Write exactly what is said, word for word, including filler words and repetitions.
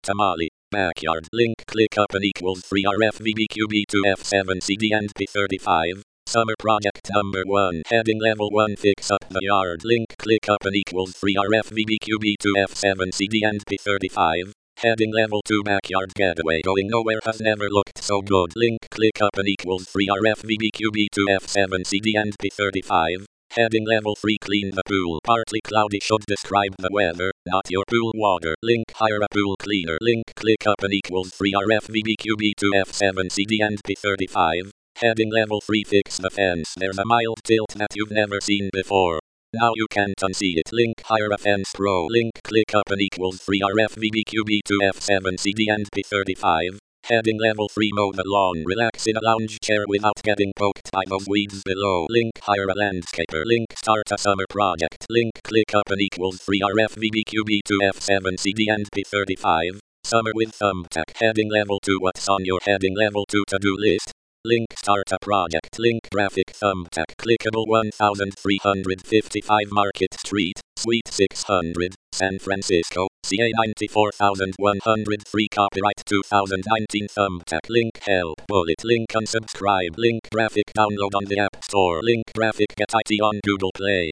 Tamale. Backyard. Link click up and equals three R F V B Q B two F seven C D and P thirty-five. Summer project number one. Heading level one. Fix up the yard. Link click up and equals three R F V B Q B two F seven C D and P thirty-five. Heading level two. Backyard getaway. Going nowhere has never looked so good. Link click up and equals three R F V B Q B two F seven C D and P thirty-five. Heading level three. Clean the pool. Partly cloudy should describe the weather, not your pool water. Link hire a pool cleaner. Link click up and equals three R F V B Q B two F seven C D and P thirty-five. Heading level three. Fix the fence. There's a mild tilt that you've never seen before. Now you can't unsee it. Link hire a fence pro. Link click up and equals three R F V B Q B two F seven C D and P thirty-five. Heading level three. Mow the lawn. Relax in a lounge chair without getting poked by those weeds below. Link hire a landscaper. Link start a summer project. Link click up and equals three R F V B Q B two F seven C D and P thirty-five. Summer with thumbtack. Heading level two. What's on your heading level two to-do list? Link start a project. Link graphic thumbtack. Clickable one thousand three hundred fifty-five Market Street, Suite six hundred, San Francisco, C A ninety-four thousand one hundred three. Copyright two thousand nineteen. Thumbtack. Link help bullet. Link unsubscribe. Link graphic download on the App Store. Link graphic get it on Google Play.